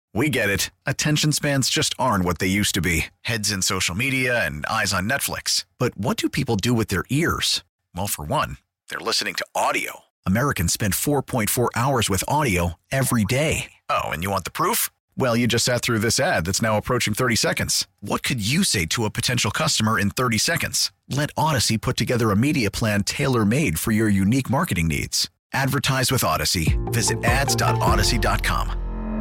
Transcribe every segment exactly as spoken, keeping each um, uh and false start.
We get it. Attention spans just aren't what they used to be. Heads in social media and eyes on Netflix. But what do people do with their ears? Well, for one, they're listening to audio. Americans spend four point four hours with audio every day. Oh, and you want the proof? Well, you just sat through this ad that's now approaching thirty seconds. What could you say to a potential customer in thirty seconds? Let Odyssey put together a media plan tailor-made for your unique marketing needs. Advertise with Odyssey. Visit ads dot odyssey dot com.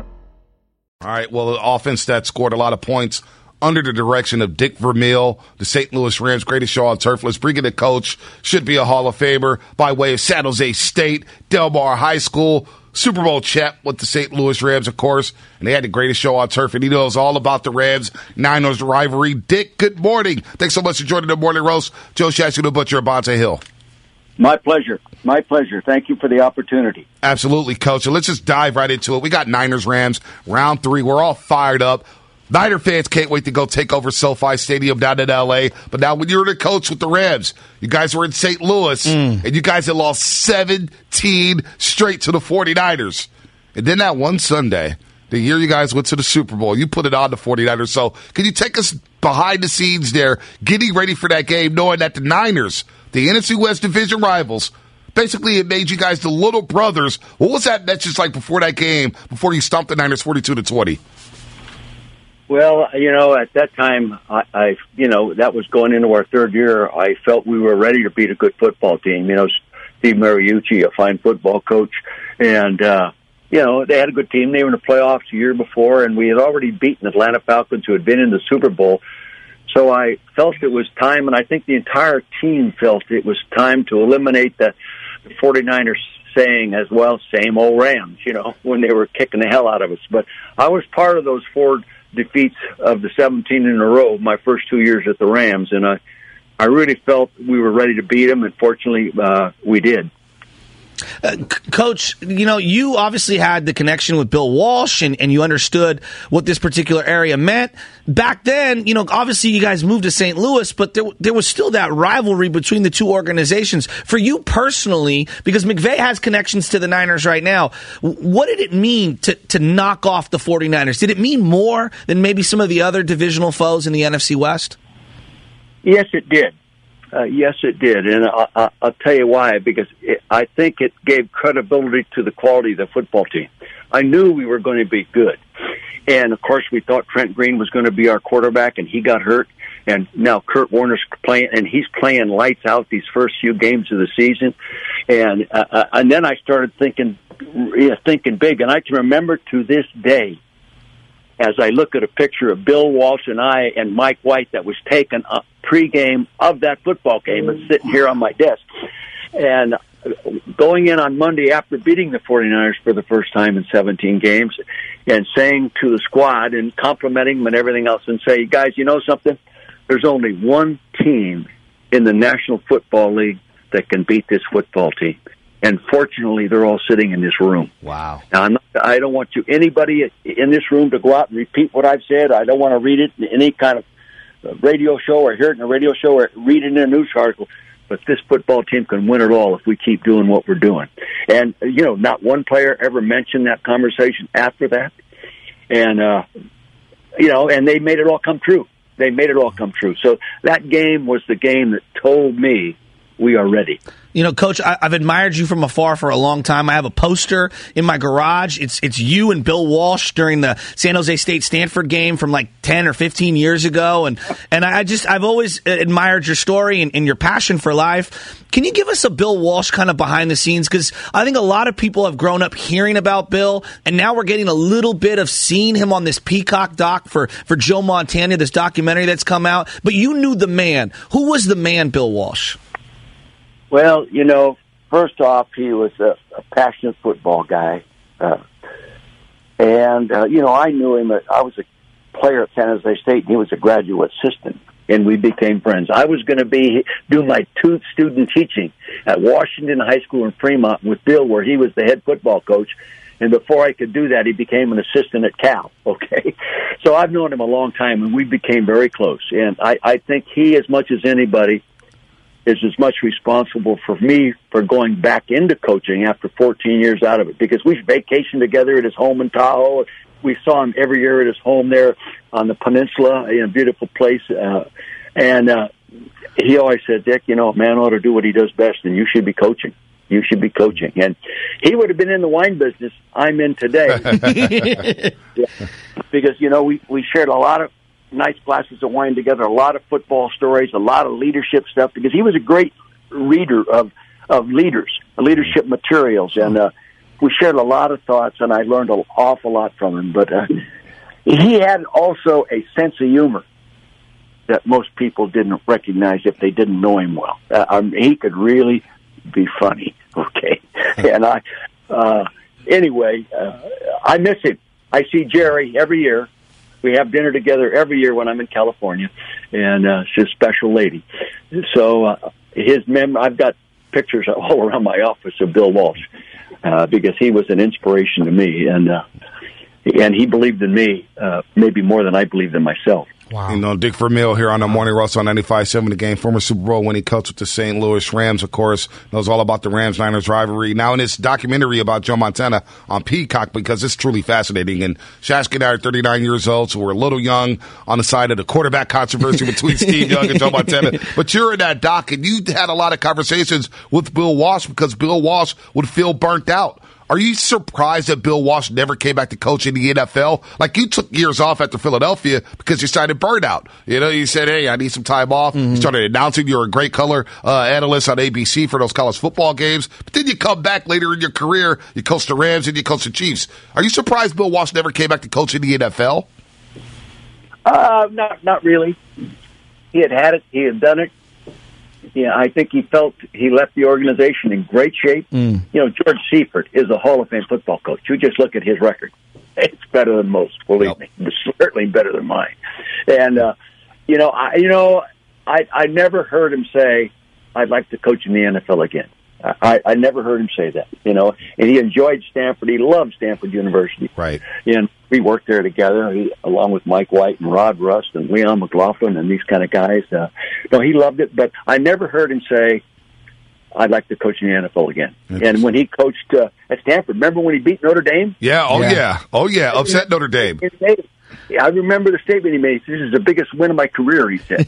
All right, well, the offense that scored a lot of points under the direction of Dick Vermeil, the Saint Louis Rams' greatest show on turf. Let's bring in a coach, should be a Hall of Famer by way of San Jose State, Del Mar High School, Super Bowl champ with the Saint Louis Rams, of course, and they had the greatest show on turf, and he knows all about the Rams, Niners rivalry. Dick, good morning. Thanks so much for joining the Morning Roast. Joe Shasky, the Butcher, Bonta Hill. My pleasure. My pleasure. Thank you for the opportunity. Absolutely, Coach. So let's just dive right into it. We got Niners, Rams, round three. We're all fired up. Niner fans can't wait to go take over SoFi Stadium down in L A. But now when you're the coach with the Rams, you guys were in Saint Louis, mm. and you guys had lost seventeen straight to the 49ers. And then that one Sunday, the year you guys went to the Super Bowl, you put it on the 49ers. So can you take us behind the scenes there, getting ready for that game, knowing that the Niners, the N F C West division rivals, basically it made you guys the little brothers. What was that message like before that game, before you stomped the Niners forty-two to twenty? Well, you know, at that time, I, I, you know, that was going into our third year. I felt we were ready to beat a good football team. You know, Steve Mariucci, a fine football coach, and, uh, you know, they had a good team. They were in the playoffs the year before, and we had already beaten Atlanta Falcons, who had been in the Super Bowl. So I felt it was time, and I think the entire team felt it was time to eliminate the, the 49ers saying as well, same old Rams, you know, when they were kicking the hell out of us. But I was part of those four defeats of the seventeen in a row my first two years at the Rams, and I, I really felt we were ready to beat them, and fortunately uh, we did. Uh, C- Coach, you know, you obviously had the connection with Bill Walsh, and, and you understood what this particular area meant. Back then, you know, obviously you guys moved to Saint Louis, but there, there was still that rivalry between the two organizations. For you personally, because McVay has connections to the Niners right now, what did it mean to, to knock off the 49ers? Did it mean more than maybe some of the other divisional foes in the N F C West? Yes, it did. Uh, yes, it did, and I, I, I'll tell you why, because it, I think it gave credibility to the quality of the football team. I knew we were going to be good, and of course we thought Trent Green was going to be our quarterback, and he got hurt, and now Kurt Warner's playing, and he's playing lights out these first few games of the season, and uh, and then I started thinking, yeah, thinking big, and I can remember to this day, as I look at a picture of Bill Walsh and I and Mike White that was taken up pregame of that football game and sitting here on my desk. And going in on Monday after beating the 49ers for the first time in seventeen games and saying to the squad and complimenting them and everything else and say, guys, you know something? There's only one team in the National Football League that can beat this football team. And fortunately, they're all sitting in this room. Wow. Now, I'm not, I don't want you, anybody in this room, to go out and repeat what I've said. I don't want to read it in any kind of radio show or hear it in a radio show or read it in a news article. But this football team can win it all if we keep doing what we're doing. And, you know, not one player ever mentioned that conversation after that. And, uh, you know, and they made it all come true. They made it all come true. So that game was the game that told me we are ready. You know, Coach, I, I've admired you from afar for a long time. I have a poster in my garage. It's it's you and Bill Walsh during the San Jose State-Stanford game from like ten or fifteen years ago. And and I just, I've always admired your story and, and your passion for life. Can you give us a Bill Walsh kind of behind the scenes? Because I think a lot of people have grown up hearing about Bill, and now we're getting a little bit of seeing him on this Peacock doc for, for Joe Montana, this documentary that's come out. But you knew the man. Who was the man, Bill Walsh? Well, you know, first off, he was a, a passionate football guy. Uh, and, uh, you know, I knew him. I was a player at San Jose State, and he was a graduate assistant, and we became friends. I was going to be do my two student teaching at Washington High School in Fremont with Bill, where he was the head football coach. And before I could do that, he became an assistant at Cal, okay? So I've known him a long time, and we became very close. And I, I think he, as much as anybody, is as much responsible for me for going back into coaching after fourteen years out of it, because we vacationed together at his home in Tahoe. we saw him every year at his home there on the peninsula in a beautiful place. Uh, and uh, he always said, Dick, you know, a man ought to do what he does best, and you should be coaching. You should be coaching. And he would have been in the wine business I'm in today. Yeah. Because, you know, we, we shared a lot of nice glasses of wine together, a lot of football stories, a lot of leadership stuff, because he was a great reader of, of leaders, leadership materials. And uh, we shared a lot of thoughts, and I learned an awful lot from him. But uh, he had also a sense of humor that most people didn't recognize if they didn't know him well. Uh, um, he could really be funny, okay? And I, uh, anyway, uh, I miss him. I see Jerry every year. We have dinner together every year when I'm in California, and uh, she's a special lady. So uh, his mem- I've got pictures all around my office of Bill Walsh uh, because he was an inspiration to me, and uh, and he believed in me uh, maybe more than I believed in myself. Wow. You know, Dick Vermeil here on the Morning Russell on ninety-five point seven The Game, former Super Bowl winning coach with the Saint Louis Rams, of course, knows all about the Rams-Niners rivalry. Now in this documentary about Joe Montana on Peacock, because it's truly fascinating. And Shasky and I are thirty-nine years old, so we're a little young on the side of the quarterback controversy between Steve Young and Joe Montana. But you're in that doc, and you had a lot of conversations with Bill Walsh because Bill Walsh would feel burnt out. Are you surprised that Bill Walsh never came back to coach in the N F L? Like, you took years off after Philadelphia because you started burnout. You know, you said, hey, I need some time off. Mm-hmm. You started announcing you're a great color uh, analyst on A B C for those college football games. But then you come back later in your career, you coach the Rams and you coach the Chiefs. Are you surprised Bill Walsh never came back to coach in the N F L? Uh, not, not really. He had had it. He had done it. Yeah, I think he felt he left the organization in great shape. Mm. You know, George Seifert is a Hall of Fame football coach. You just look at his record. It's better than most, believe yep. me. It's certainly better than mine. And, uh, you know, I, you know, I, I never heard him say, I'd like to coach in the N F L again. I, I never heard him say that, you know. And he enjoyed Stanford. He loved Stanford University. Right. And we worked there together, he, along with Mike White and Rod Rust and Leon McLaughlin and these kind of guys. Uh, no, he loved it, but I never heard him say, I'd like to coach in the N F L again. And when he coached uh, at Stanford, remember when he beat Notre Dame? Yeah, oh yeah. yeah. Oh yeah, upset Notre Dame. Yeah, I remember the statement he made. This is the biggest win of my career, he said.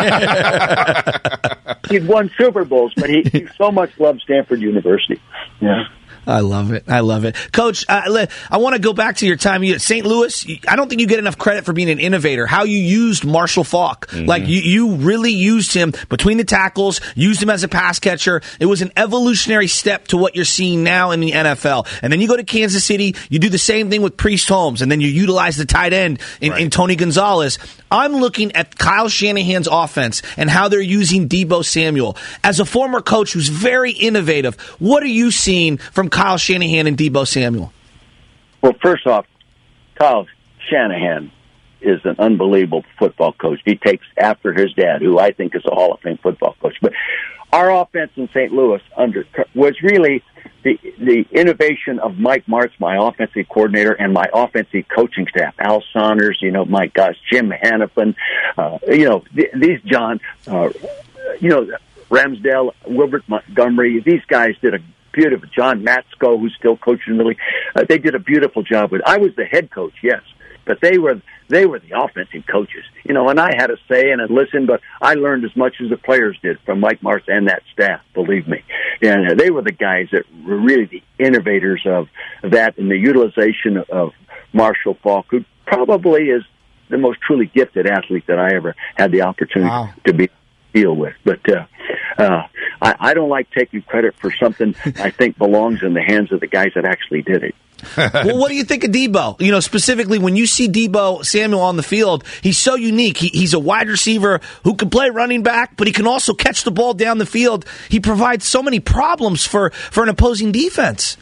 He'd won Super Bowls, but he, he so much loved Stanford University. Yeah. I love it. I love it. Coach, uh, I want to go back to your time at Saint Louis. I don't think you get enough credit for being an innovator. How you used Marshall Faulk. Mm-hmm. Like, you, you really used him between the tackles, used him as a pass catcher. It was an evolutionary step to what you're seeing now in the N F L. And then you go to Kansas City, you do the same thing with Priest Holmes, and then you utilize the tight end in, right. in Tony Gonzalez. I'm looking at Kyle Shanahan's offense and how they're using Deebo Samuel. As a former coach who's very innovative, what are you seeing from Kyle Shanahan and Deebo Samuel? Well, first off, Kyle Shanahan is an unbelievable football coach. He takes after his dad, who I think is a Hall of Fame football coach. But our offense in Saint Louis under was really the the innovation of Mike Martz, my offensive coordinator, and my offensive coaching staff. Al Saunders, you know, my gosh, Jim Hannafin, uh, you know, th- these John, uh, you know, Ramsdale, Wilbert Montgomery. These guys did a beautiful. John Matsko, who's still coaching in the league, uh, they did a beautiful job with. I was the head coach, yes, but they were they were the offensive coaches, you know. And I had a say in it, listen, but I learned as much as the players did from Mike Martz and that staff. Believe me, and uh, they were the guys that were really the innovators of that and the utilization of Marshall Faulk, who probably is the most truly gifted athlete that I ever had the opportunity wow. to be deal with. But uh, uh, I, I don't like taking credit for something I think belongs in the hands of the guys that actually did it. Well, what do you think of Deebo? You know, specifically when you see Deebo Samuel on the field, he's so unique. He, he's a wide receiver who can play running back, but he can also catch the ball down the field. He provides so many problems for, for an opposing defense.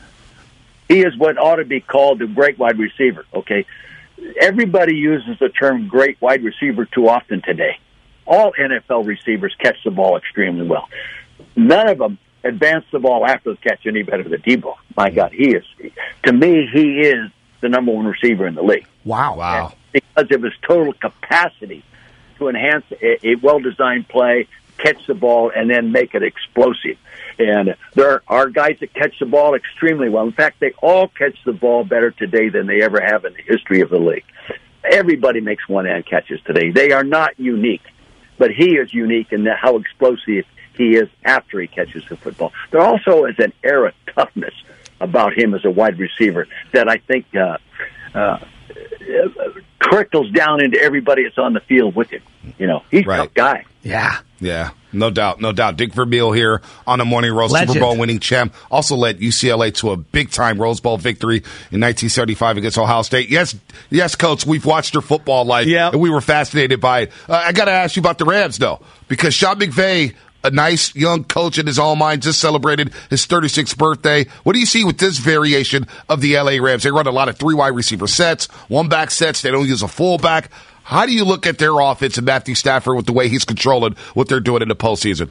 He is what ought to be called a great wide receiver, okay? Everybody uses the term great wide receiver too often today. All N F L receivers catch the ball extremely well. None of them advance the ball after the catch any better than Deebo. My God, he is, to me, he is the number one receiver in the league. Wow. Wow. And because of his total capacity to enhance a, a well-designed play, catch the ball and then make it explosive. And there are guys that catch the ball extremely well. In fact, they all catch the ball better today than they ever have in the history of the league. Everybody makes one-hand catches today. They are not unique, but he is unique in how explosive he is after he catches the football. There also is an air of toughness about him as a wide receiver that I think uh, uh, trickles down into everybody that's on the field with him. You know, he's right. a tough guy. Yeah. Yeah, no doubt, no doubt. Dick Vermeil here on the Morning Roast, Legend. Super Bowl winning champ. Also led U C L A to a big-time Rose Bowl victory in nineteen seventy-five against Ohio State. Yes, yes, Coach, we've watched your football life, yeah. and we were fascinated by it. Uh, I got to ask you about the Rams, though, because Sean McVay, a nice young coach in his own mind, just celebrated his thirty-sixth birthday. What do you see with this variation of the L A Rams? They run a lot of three wide receiver sets, one-back sets. They don't use a fullback. How do you look at their offense and Matthew Stafford with the way he's controlling what they're doing in the postseason?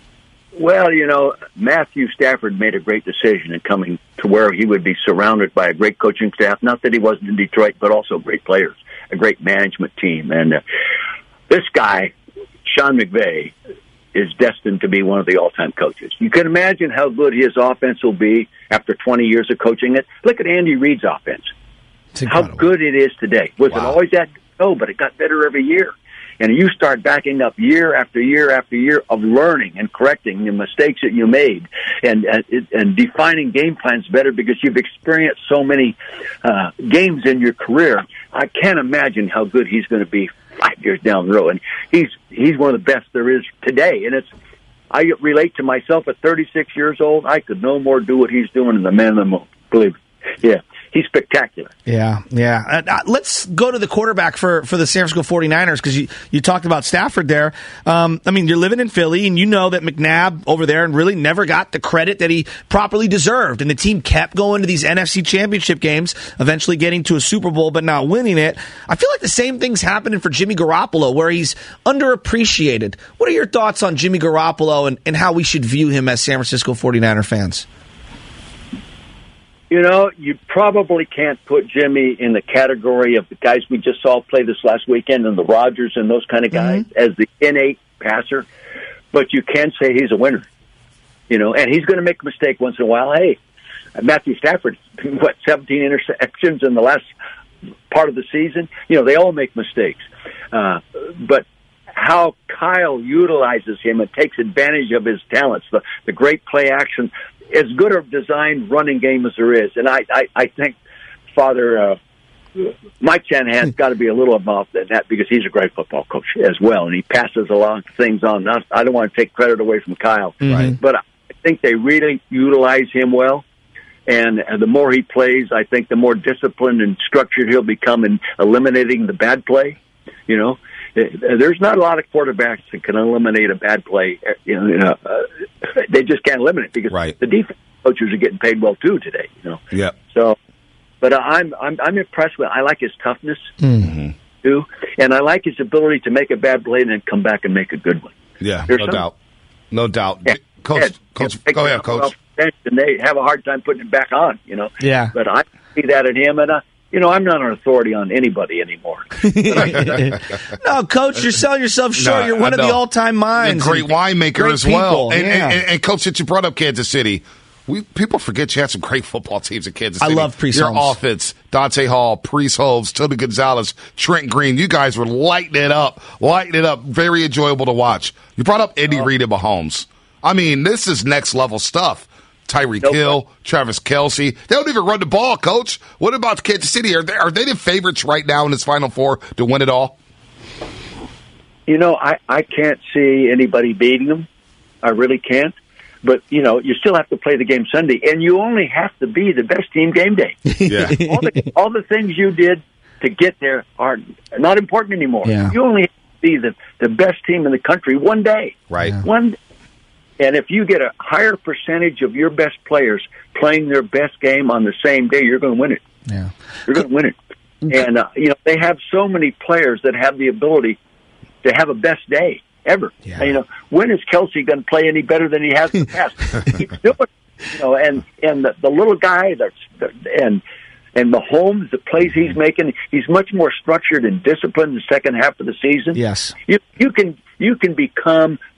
Well, you know, Matthew Stafford made a great decision in coming to where he would be surrounded by a great coaching staff. Not that he wasn't in Detroit, but also great players, a great management team. And uh, this guy, Sean McVay, is destined to be one of the all-time coaches. You can imagine how good his offense will be after twenty years of coaching it. Look at Andy Reid's offense. How good it is today. Was wow. it always that? No, but it got better every year. And you start backing up year after year after year of learning and correcting the mistakes that you made and and, and defining game plans better because you've experienced so many uh, games in your career. I can't imagine how good he's going to be five years down the road. And he's he's one of the best there is today. And it's I relate to myself at thirty-six years old. I could no more do what he's doing in the man on the moon. Believe me. Yeah. He's spectacular. Yeah, yeah. Uh, let's go to the quarterback for, for the San Francisco forty-niners because you, you talked about Stafford there. Um, I mean, you're living in Philly, and you know that McNabb over there and really never got the credit that he properly deserved. And the team kept going to these N F C championship games, eventually getting to a Super Bowl, but not winning it. I feel like the same thing's happening for Jimmy Garoppolo, where he's underappreciated. What are your thoughts on Jimmy Garoppolo and, and how we should view him as San Francisco forty-niner fans? You know, you probably can't put Jimmy in the category of the guys we just saw play this last weekend and the Rodgers and those kind of guys mm-hmm. as the innate passer, but you can say he's a winner. You know, and he's going to make a mistake once in a while. Hey, Matthew Stafford, what, seventeen interceptions in the last part of the season? You know, they all make mistakes. Uh, but how Kyle utilizes him and takes advantage of his talents, the, the great play action, as good a designed running game as there is. And I, I, I think Father uh, Mike Shanahan's got to be a little involved in that because he's a great football coach as well. And he passes a lot of things on. Not, I don't want to take credit away from Kyle, mm-hmm. but I think they really utilize him well. And the more he plays, I think the more disciplined and structured he'll become in eliminating the bad play. You know, there's not a lot of quarterbacks that can eliminate a bad play. You know, uh, they just can't eliminate it because right. the defense coaches are getting paid well too today. You know, yeah. So, but I'm I'm I'm impressed with. I like his toughness mm-hmm. too, and I like his ability to make a bad play and then come back and make a good one. Yeah, There's no some, doubt, no doubt. Yeah, Coach, Ed, Coach, you know, go ahead, Coach. And they have a hard time putting it back on. You know, yeah. But I see that in him, and. Uh, You know, I'm not an authority on anybody anymore. No, Coach, you're selling yourself short. No, you're one of the all-time minds. A great winemaker great as well. People, and, yeah. and, and, and, Coach, since you brought up Kansas City, we people forget you had some great football teams in Kansas City. I love Priest Your Holmes. offense, Dante Hall, Priest Holmes, Tony Gonzalez, Trent Green. You guys were lighting it up, lighting it up. Very enjoyable to watch. You brought up Andy oh. Reid and Mahomes. I mean, this is next-level stuff. Tyreek nope. Hill, Travis Kelce. They don't even run the ball, Coach. What about Kansas City? Are they, are they the favorites right now in this Final Four to win it all? You know, I, I can't see anybody beating them. I really can't. But, you know, you still have to play the game Sunday, and you only have to be the best team game day. Yeah. all, the, all the things you did to get there are not important anymore. Yeah. You only have to be the, the best team in the country one day. Right. Yeah. One And if you get a higher percentage of your best players playing their best game on the same day, you're going to win it. Yeah. You're going to win it. And, uh, you know, they have so many players that have the ability to have a best day ever. Yeah. And, you know, when is Kelce going to play any better than he has in the past? He's doing it. You know, and, and the, the little guy that's, and, and Mahomes, the plays he's making, he's much more structured and disciplined in the second half of the season. Yes. You, you can, you can become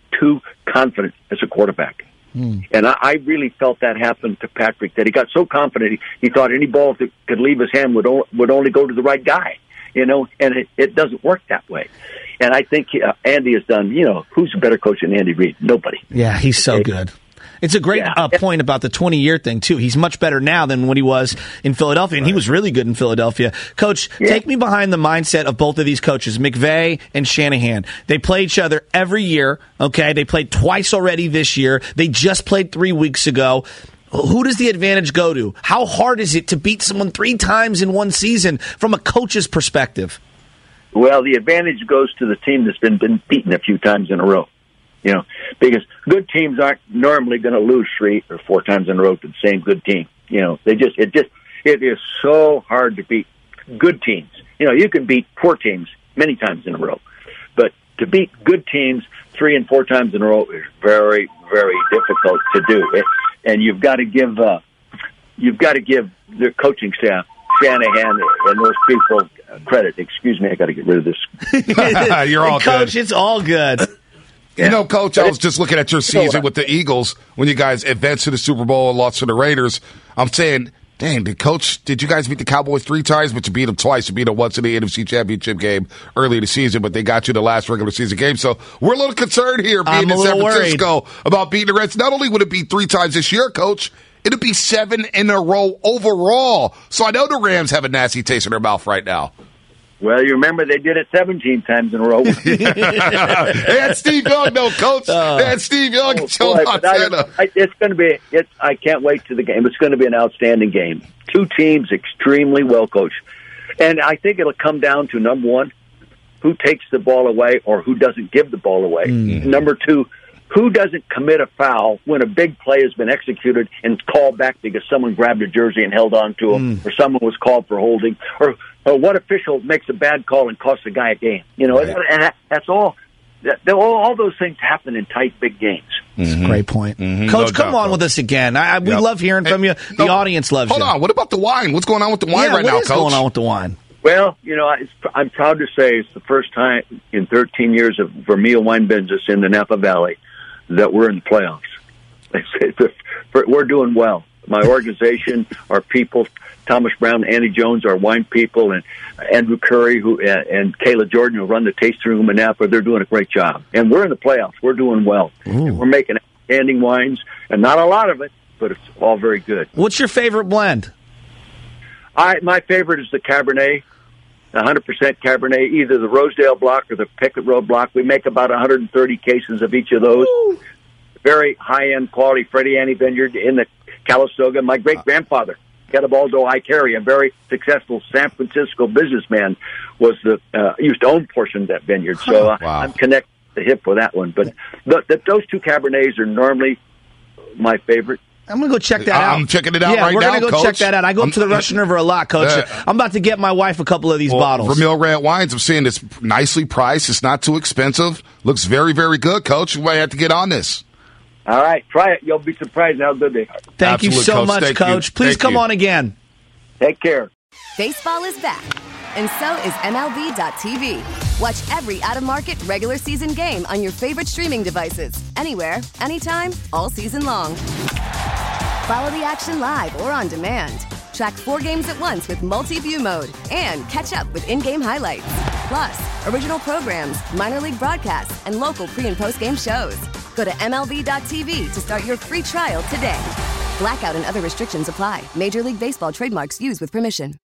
too confident as a quarterback. Mm. And I, I really felt that happen to Patrick, that he got so confident he, he thought any ball that could leave his hand would, o- would only go to the right guy, you know, and it, it doesn't work that way. And I think uh, Andy has done, you know, who's a better coach than Andy Reid? Nobody. Yeah, he's so okay. good. It's a great yeah. uh, point about the twenty-year thing, too. He's much better now than when he was in Philadelphia, and right. he was really good in Philadelphia. Coach, yeah. take me behind the mindset of both of these coaches, McVay and Shanahan. They play each other every year, okay? They played twice already this year. They just played three weeks ago. Who does the advantage go to? How hard is it to beat someone three times in one season from a coach's perspective? Well, the advantage goes to the team that's been, been beaten a few times in a row. You know, because good teams aren't normally going to lose three or four times in a row to the same good team. You know, they just, it just, it is so hard to beat good teams. You know, you can beat poor teams many times in a row, but to beat good teams three and four times in a row is very, very difficult to do. It, and you've got to give, uh, you've got to give the coaching staff, Shanahan and those people, uh, credit. Excuse me, I got to get rid of this. You're all Coach, good. It's all good. You know, Coach, I was just looking at your season with the Eagles when you guys advanced to the Super Bowl and lost to the Raiders. I'm saying, dang, did Coach, did you guys beat the Cowboys three times, but you beat them twice? You beat them once in the N F C Championship game early in the season, but they got you the last regular season game. So we're a little concerned here being I'm in San Francisco worried. about beating the Reds. Not only would it be three times this year, Coach, it'd be seven in a row overall. So I know the Rams have a nasty taste in their mouth right now. Well, you remember they did it seventeen times in a row. They had Steve Young, no, Coach. Uh, they had Steve Young oh, and Joe boy, Montana. I, I, it's going to be. It's. I can't wait to the game. It's going to be an outstanding game. Two teams extremely well coached, and I think it'll come down to number one, who takes the ball away or who doesn't give the ball away. Mm-hmm. Number two, who doesn't commit a foul when a big play has been executed and called back because someone grabbed a jersey and held on to him, mm. or someone was called for holding, or, or what official makes a bad call and costs a guy a game. You know, right. and that, that's all. That, all. All those things happen in tight, big games. That's mm-hmm. a great point. Mm-hmm. Coach, no come doubt, on Coach. with us again. I, we yep. love hearing from you. The no, audience loves hold you. Hold on. What about the wine? What's going on with the wine yeah, right now, Coach? What's going on with the wine? Well, you know, it's, I'm proud to say it's the first time in thirteen years of Vermeil wine business in the Napa Valley that we're in the playoffs. We're doing well. My organization, our people, Thomas Brown, Andy Jones, our wine people, and Andrew Curry, who and Kayla Jordan, who run the tasting room in Napa, they're doing a great job. And we're in the playoffs. We're doing well. We're making outstanding wines, and not a lot of it, but it's all very good. What's your favorite blend? I my favorite is the Cabernet. one hundred percent Cabernet, either the Rosedale block or the Pickett Road block. We make about one hundred thirty cases of each of those. Ooh. Very high-end quality Freddie Annie Vineyard in the Calistoga. My great-grandfather, Garibaldo I. Carey, a very successful San Francisco businessman, was the uh, used to own portion of that vineyard. So uh, wow. I'm connected to the hip with that one. But the, the, those two Cabernets are normally my favorite. I'm going to go check that out. I'm checking it out yeah, right now, Yeah, we're going to go Coach. check that out. I go I'm, up to the Russian River a lot, Coach. Uh, I'm about to get my wife a couple of these well, bottles. Vermeil Red Wines, I'm seeing it's nicely priced. It's not too expensive. Looks very, very good, Coach. You might have to get on this. All right, try it. You'll be surprised how good they are. Thank Absolute, you so Coach. much, Thank Coach. You. Please Thank come you. on again. Take care. Baseball is back, and so is M L B dot T V. Watch every out-of-market regular season game on your favorite streaming devices, anywhere, anytime, all season long. Follow the action live or on demand. Track four games at once with multi-view mode and catch up with in-game highlights. Plus, original programs, minor league broadcasts, and local pre- and post-game shows. Go to M L B dot T V to start your free trial today. Blackout and other restrictions apply. Major League Baseball trademarks used with permission.